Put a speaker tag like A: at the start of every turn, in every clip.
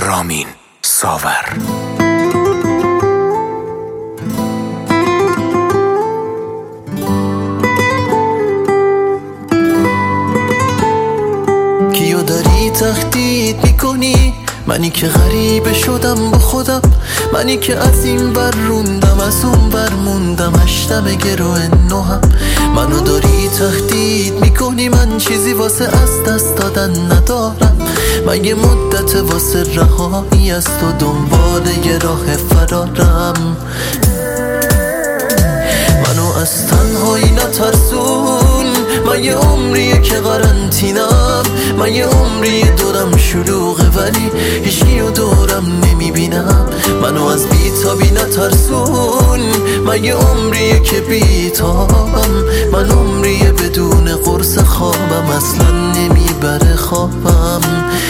A: رامین ساور.
B: کیو داری تهدید میکنی؟ منی که غریبه شدم با خودم، منی که از این ور روندم از اون ور موندم، هشتم گروه نوهم. منو داری تهدید میکنی، من چیزی واسه از دست دادن ندارم. من یه مدت واسه رهایی از تو دنبال یه راه فرارم. منو از تنهایی نترسون، من یه عمریه که قرنطینم. من یه عمریه دورم شلوغه ولی هیچکیو دورم نمیبینم. منو از بیتابی نترسون، من یه عمریه که بیتابم. من عمریه بدون قرص خوابم، اصلا نمیبره خوابم.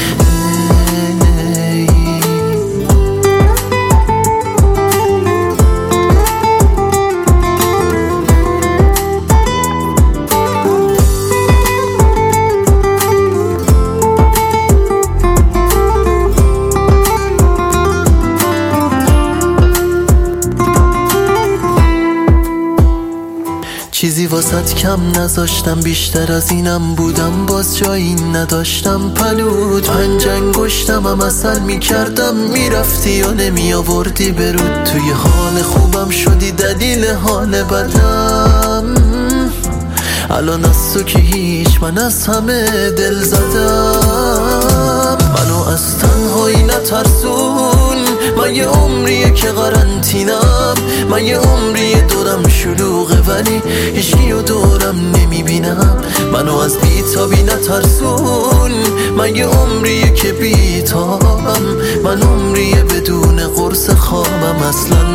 B: چیزی واسط کم نذاشتم، بیشتر از اینم بودم باز جایی نداشتم. پلود پنج انگشتم هم اصل میکردم، میرفتی و نمی آوردی برود. توی حال خوبم شدی دلیل حال بدم. الان از تو که هیچ، من از همه دل زدم. منو از تنهایی نترسون، من یه عمریه که قرنطینم. من یه عمریه دورم شلوغه ولی هیچکیو دورم نمیبینم. منو از بیتابی نترسون، من یه عمریه که بیتابم. من عمریه بدون قرص خوابم، اصلا